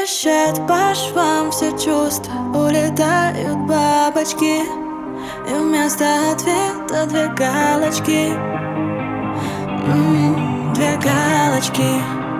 Трещат по швам все чувства, улетают бабочки, и вместо ответа две галочки, две галочки.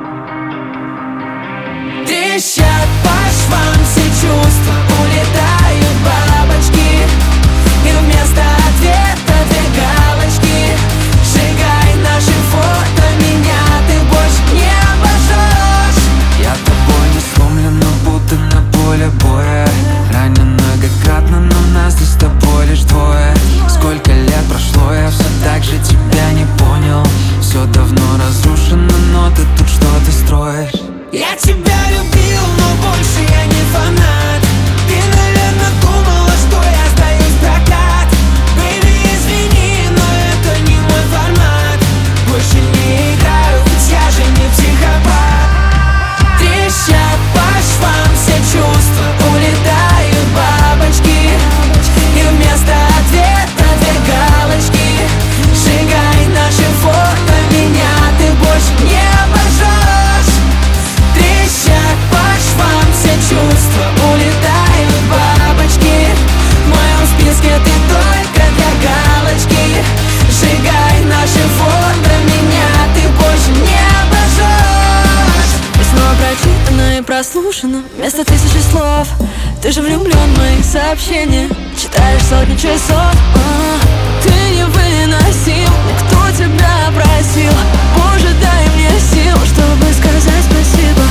Трещат по швам все чувства, улетают бабочки, и вместо ответа две галочки. Сжигай наши фото, меня ты больше не обожжешь. Я тобой не сломлен, но будто на поле боя. Ранен многократно, но нас здесь с тобой лишь двое. Сколько лет прошло, я все так же тебя не понял. Все давно разрушено, но ты тут что-то строишь. Я тебя любил, но больше я не фанат. Ты, наверное, думала, что я сдаюсь в прокат. Бэйби, извини, но это не мой формат. Больше не играю, ведь я же не психопат. Трещат по швам все чувства, улетают бабочки, и вместо ответа две галочки. Сжигай наши фото, меня ты больше не обожжешь. Трещат по швам все чувства, улетают бабочки. В моем списке ты только для галочки. Сжигай наши фото, меня ты больше не обожжешь. Снова прочитано и прослушано вместо тысячи слов. Ты же влюблен в мои сообщения, читаешь сотни часов. Ты невыносим, никто тебя просил. Боже, дай мне сил, чтобы сказать спасибо.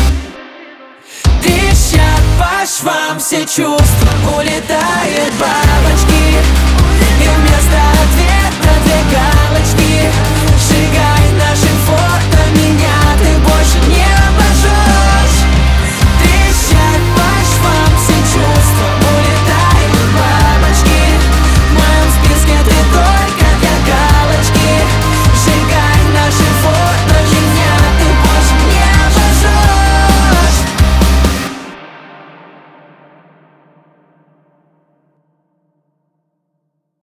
Трещат по швам все чувства, улетают бабочки.